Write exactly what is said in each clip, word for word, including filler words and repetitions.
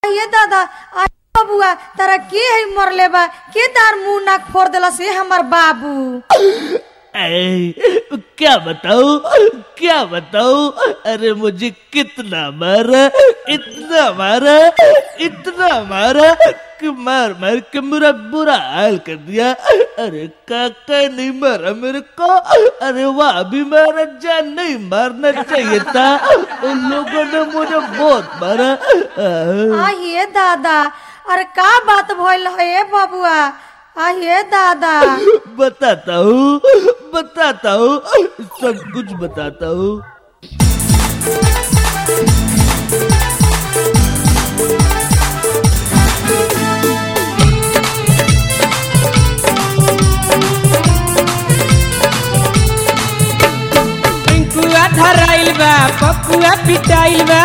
ये दादा बबुआ तारा के है मरले बा के तार मुंह नाक फोड़ देला से हमर बाबू। ऐ, क्या बताऊं क्या बताऊं अरे मुझे कितना मारा इतना मारा इतना मारा कि मार मार के मेरा बुरा हाल कर दिया। अरे काका नहीं मारा मेरे को। अरे वाह भी मारा जान नहीं मारना चाहिए था। उन लोगों ने मुझे बहुत मारा। आ ये दादा अरे का बात भइल है बबुआ। आ ये दादा बताता हूँ बताता हूँ सब कुछ बताता हूँ। पिंकुआ धराइल बा पपुआ पिटाइल बा।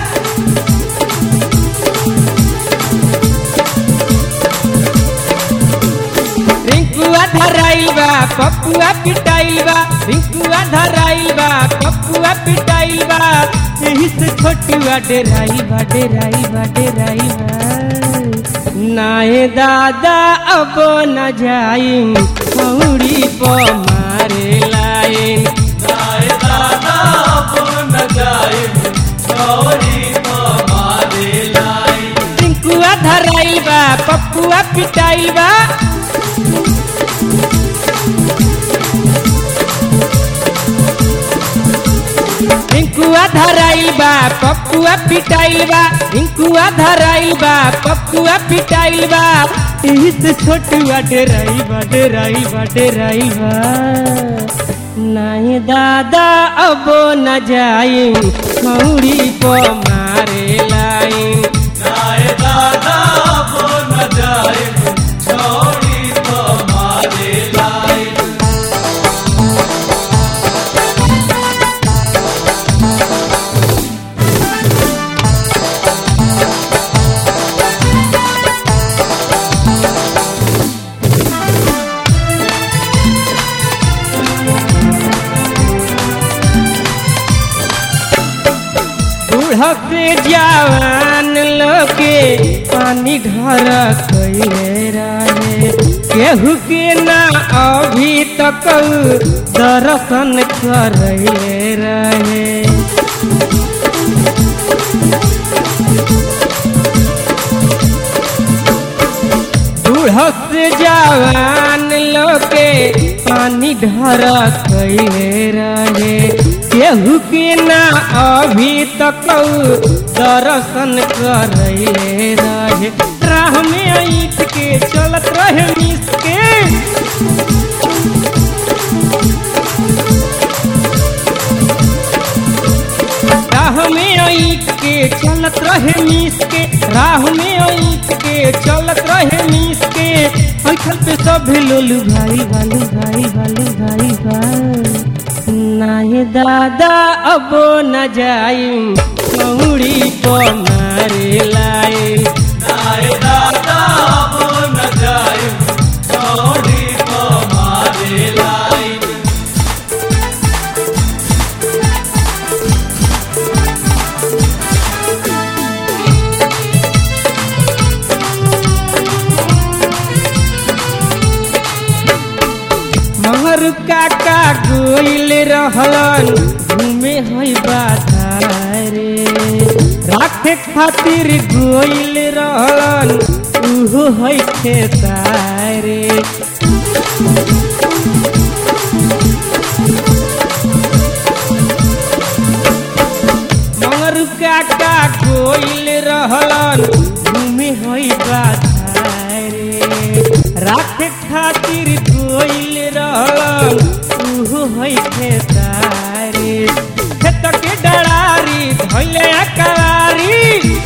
रिंकुआ धराइल बा पपुआ पिटाइल बा। रिंकुआ धराइल बा पपुआ पिटाइल बा। यही से छोटुआ डेराई बा डेराई बा डेराई बा। नाए दादा अब न जाइम खौड़ी प मारे लाइन। नाए दादा अब न जाइम खौड़ी प मारे लाइन। रिंकुआ धराइल बा पपुआ पिटाइल बा। रिंकुआ धराइल बा पपुआ पिटाइल बा। रिंकुआ धराइल बा पपुआ पिटाइल बा। यही से छोटुआ डेराई बा डेराई बा डेराई बा। नहीं दादा अब न जाइम खौड़ी प मारे लाइन। नाए दादा अब न जाइम खौड़ी प मारे लाइन। से जवान लोके पानी घर कैले रहे। केहू के ना अभी तक दर्शन करले रहे। बूढ़ से जवान लोके पानी ढर कैले रहे। केहू के ना अभी तक दर्शन करले रहे। राह में ईट के चलत रहे मिस के। राह में ईट के चलत रहे मिस के। राह में ईट के चलत रहे मिस के। अंखल पे सब लोलू भाई भालू भाई भालू भाई भाई। नाहे दादा अब न जाइम खौड़ी प मारे लाइन। नाए दादा अब न जाइम खौड़ी प मारे लाइन। महर काका गोइल रहलन घूमे है बाधारे। राखे खातिर गोइल रहलन उहो है खेतारे। महर काका गोइल रहलन घूमे है बाधारे। राखे खातिर गोइल रहलन उहो है खेतारी। खेत के डरारी धैले अकावारी।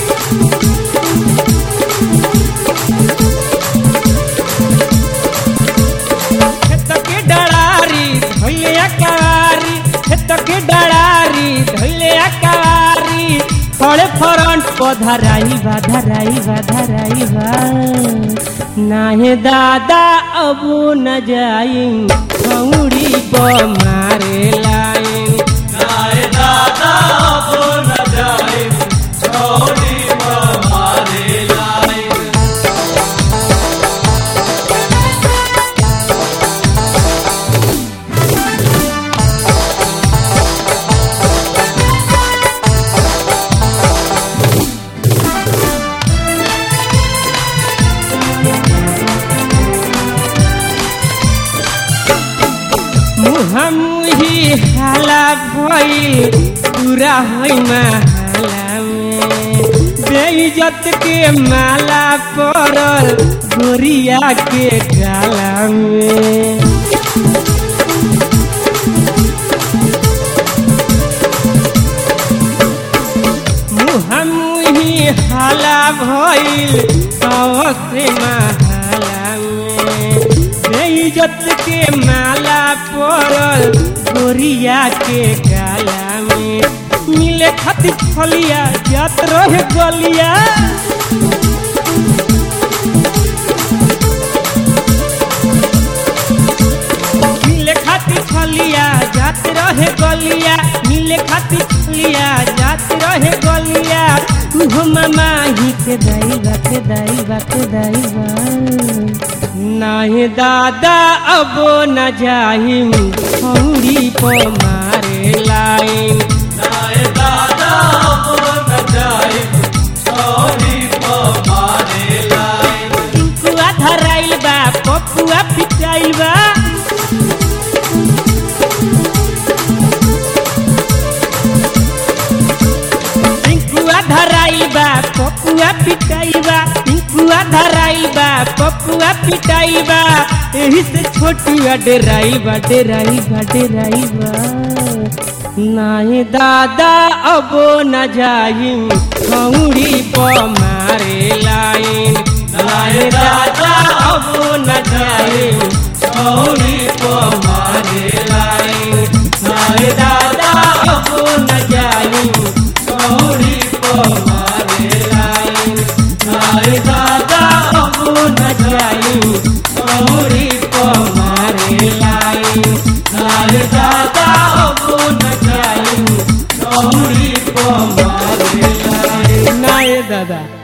खेत के डरारी धैले अकावारी। खेत के डरारी धैले अकावारी। खड़े फ्रंट प धराई बा धराई बा धराई बा। नाहे दादा अब न जाइम खौड़ी प मारे लाइन। नाए दादा अब न जाइम खौड़ी प मारे भइल पूरा है महला में बेइज्जत के माला पड़ल गोरिया के गाला में मुहमुही हाला भइल से महला में बेइज्जत के माला पड़ल गोरिया के गाला में मिले खातिर फलिया जात रहे गलिया मिले खातिर फलिया जात रहे गलिया मिले खातिर फलिया जात रहे गलिया तू मामा ही के दाईबा के दाईबा के दाईबा नाही दादा अब न जाहिम हौरी को मारे लाइन नाय दादा अब न जाइम छौरी को मारे लाइन टिंकुआ धराइल बा पपुआ पिटाइल बा टिंकुआ धराइल बा पपुआ पिटाइल बा टिंकुआ धराइल बा पपुआ पिटाइल बा एही से छोटुआ डेराइल बा डेराइल बा डेराइल बा नाही दादा अब न जाइम खौड़ी प मारे लाइन नाही दादा अब न जाइम खौड़ी प मारे लाइन नाही दादा अब न जाइम खौड़ी प मारे लाइन नाही दादा अब न जाइम खौड़ी प मारे लाइन नाही दादा अब न जाइम खौड़ी प मारे लाइन नाय दादा